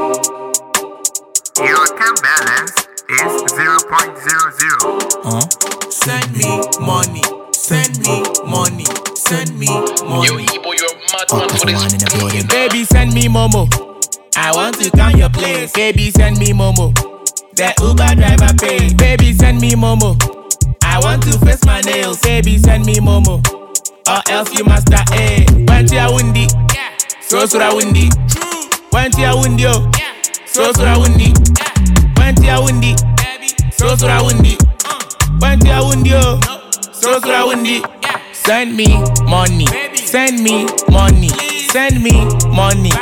Your account balance is 0.00. Send me money. Send me money. Send me money. Yo, Ebo, you're a madman for this. Baby, send me Momo. I want to count your place. Baby, send me Momo. The Uber driver pay. Baby, send me Momo. I want to face my nails. Baby, send me Momo. Or else you must die. Went ya windy. So sura windy. Went ya windy. So sura windy. Went ya windy. So sura windy. Went ya windy. So sura windy. Send me money. Send me money. Send me money.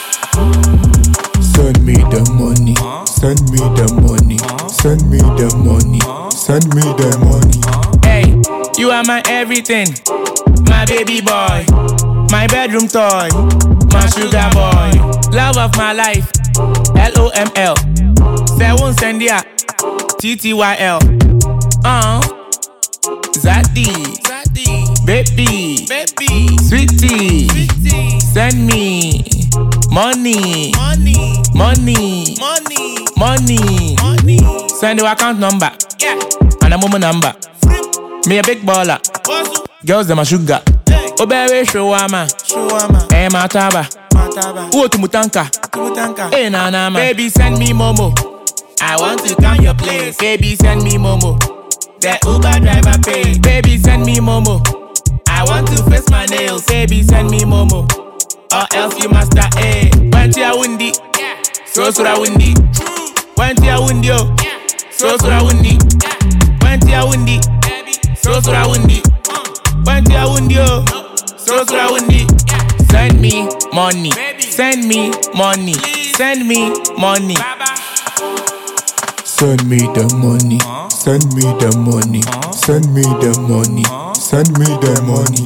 Send me the money. Send me the money. Send me the money. Send me the money. Hey, you are my everything. My baby boy. My bedroom toy. My sugar boy. Love of my life. LOML. Sewon Sendia. TTYL. Zaddy. Baby. Sweetie. Send me money. Money. Send your account number. And a Momo number. Me a big baller. Girls them a sugar. Obewe showama. Eh mataba. Uo tumutanka. Eh na. Baby send me Momo. I want to count your place. Baby send me Momo. The Uber driver pay. Baby send me Momo. I want to face my nails. Baby send me Momo. Or else you must die. Went ya windy. So sura windy. Went ya windy. So sura windy. Went ya windy. So sura windy. Went ya windy. So sura windy. Send me money. Send me money. Send me money. Send me the money. Send me the money. Send me the money. Send me the money.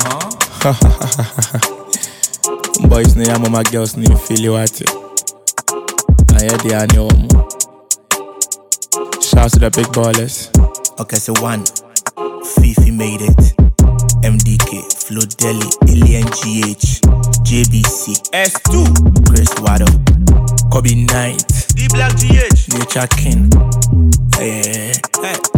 Boys ne amo, my girls ne feel you at it. I hear the annual. Shout to the big ballers. Okay, so 1. Fifi made it. MDK, Flo Deli, Alien GH, JBC, S2, Chris Waddle, Kobe Knight, D Black GH, Nature King. hey.